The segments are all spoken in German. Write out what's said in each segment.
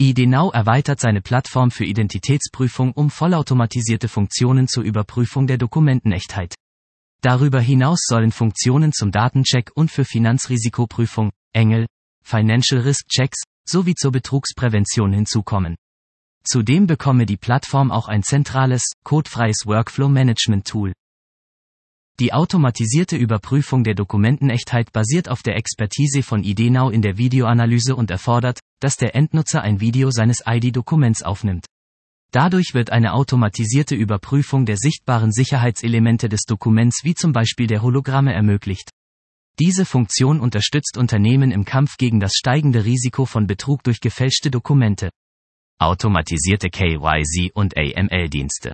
ID Now erweitert seine Plattform für Identitätsprüfung um vollautomatisierte Funktionen zur Überprüfung der Dokumentenechtheit. Darüber hinaus sollen Funktionen zum Datencheck und für Finanzrisikoprüfung, Engel, Financial Risk Checks, sowie zur Betrugsprävention hinzukommen. Zudem bekomme die Plattform auch ein zentrales, codefreies Workflow-Management-Tool. Die automatisierte Überprüfung der Dokumentenechtheit basiert auf der Expertise von ID Now in der Videoanalyse und erfordert, dass der Endnutzer ein Video seines ID-Dokuments aufnimmt. Dadurch wird eine automatisierte Überprüfung der sichtbaren Sicherheitselemente des Dokuments wie zum Beispiel der Hologramme ermöglicht. Diese Funktion unterstützt Unternehmen im Kampf gegen das steigende Risiko von Betrug durch gefälschte Dokumente. Automatisierte KYC und AML-Dienste.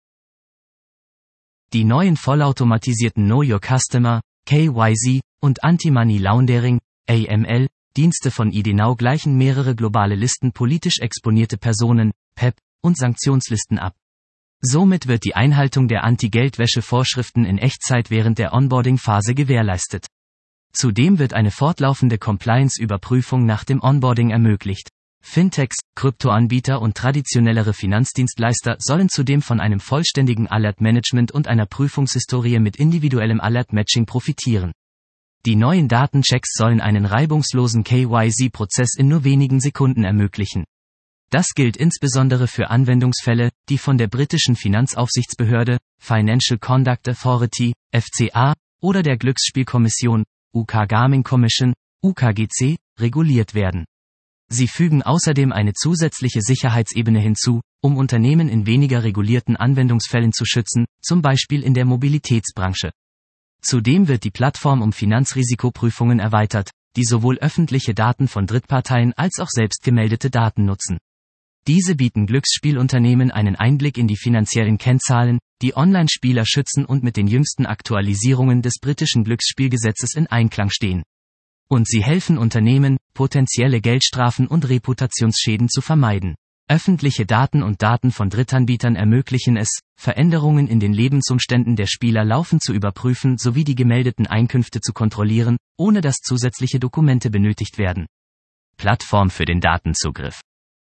Die neuen vollautomatisierten Know Your Customer, KYC, und Anti-Money Laundering, AML, Dienste von ID Now gleichen mehrere globale Listen politisch exponierte Personen, PEP, und Sanktionslisten ab. Somit wird die Einhaltung der Anti-Geldwäsche-Vorschriften in Echtzeit während der Onboarding-Phase gewährleistet. Zudem wird eine fortlaufende Compliance-Überprüfung nach dem Onboarding ermöglicht. Fintechs, Kryptoanbieter und traditionellere Finanzdienstleister sollen zudem von einem vollständigen Alert-Management und einer Prüfungshistorie mit individuellem Alert-Matching profitieren. Die neuen Datenchecks sollen einen reibungslosen KYC-Prozess in nur wenigen Sekunden ermöglichen. Das gilt insbesondere für Anwendungsfälle, die von der britischen Finanzaufsichtsbehörde, Financial Conduct Authority, FCA, oder der Glücksspielkommission, UK Gaming Commission, UKGC, reguliert werden. Sie fügen außerdem eine zusätzliche Sicherheitsebene hinzu, um Unternehmen in weniger regulierten Anwendungsfällen zu schützen, zum Beispiel in der Mobilitätsbranche. Zudem wird die Plattform um Finanzrisikoprüfungen erweitert, die sowohl öffentliche Daten von Drittparteien als auch selbst gemeldete Daten nutzen. Diese bieten Glücksspielunternehmen einen Einblick in die finanziellen Kennzahlen, die Online-Spieler schützen und mit den jüngsten Aktualisierungen des britischen Glücksspielgesetzes in Einklang stehen. Und sie helfen Unternehmen, potenzielle Geldstrafen und Reputationsschäden zu vermeiden. Öffentliche Daten und Daten von Drittanbietern ermöglichen es, Veränderungen in den Lebensumständen der Spieler laufend zu überprüfen sowie die gemeldeten Einkünfte zu kontrollieren, ohne dass zusätzliche Dokumente benötigt werden. Plattform für den Datenzugriff.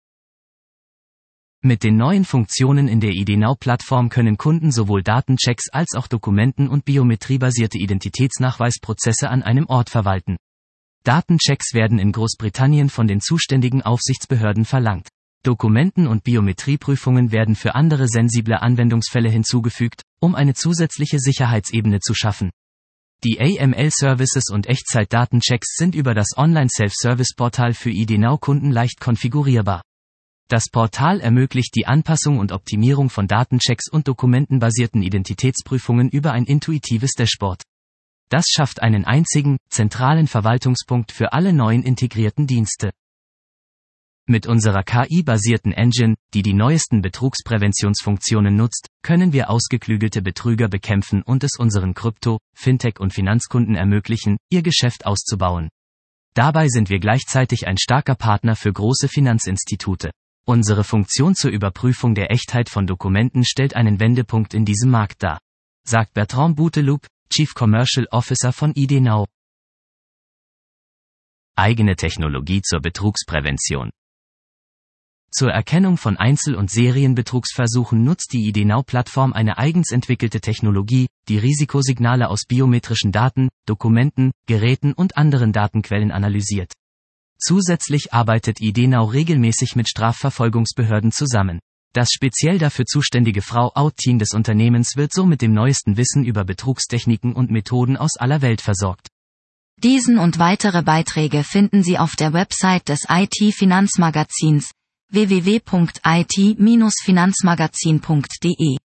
Mit den neuen Funktionen in der ID Now-Plattform können Kunden sowohl Datenchecks als auch Dokumenten- und biometriebasierte Identitätsnachweisprozesse an einem Ort verwalten. Datenchecks werden in Großbritannien von den zuständigen Aufsichtsbehörden verlangt. Dokumenten- und Biometrieprüfungen werden für andere sensible Anwendungsfälle hinzugefügt, um eine zusätzliche Sicherheitsebene zu schaffen. Die AML-Services und Echtzeit-Datenchecks sind über das Online-Self-Service-Portal für ID Now-Kunden leicht konfigurierbar. Das Portal ermöglicht die Anpassung und Optimierung von Datenchecks und dokumentenbasierten Identitätsprüfungen über ein intuitives Dashboard. Das schafft einen einzigen, zentralen Verwaltungspunkt für alle neuen integrierten Dienste. Mit unserer KI-basierten Engine, die die neuesten Betrugspräventionsfunktionen nutzt, können wir ausgeklügelte Betrüger bekämpfen und es unseren Krypto-, Fintech- und Finanzkunden ermöglichen, ihr Geschäft auszubauen. Dabei sind wir gleichzeitig ein starker Partner für große Finanzinstitute. Unsere Funktion zur Überprüfung der Echtheit von Dokumenten stellt einen Wendepunkt in diesem Markt dar, sagt Bertrand Bouteloup, Chief Commercial Officer von ID Now. Eigene Technologie zur Betrugsprävention. Zur Erkennung von Einzel- und Serienbetrugsversuchen nutzt die ID Now-Plattform eine eigens entwickelte Technologie, die Risikosignale aus biometrischen Daten, Dokumenten, Geräten und anderen Datenquellen analysiert. Zusätzlich arbeitet ID Now regelmäßig mit Strafverfolgungsbehörden zusammen. Das speziell dafür zuständige Frau-Out-Team des Unternehmens wird so mit dem neuesten Wissen über Betrugstechniken und Methoden aus aller Welt versorgt. Diesen und weitere Beiträge finden Sie auf der Website des IT-Finanzmagazins www.it-finanzmagazin.de.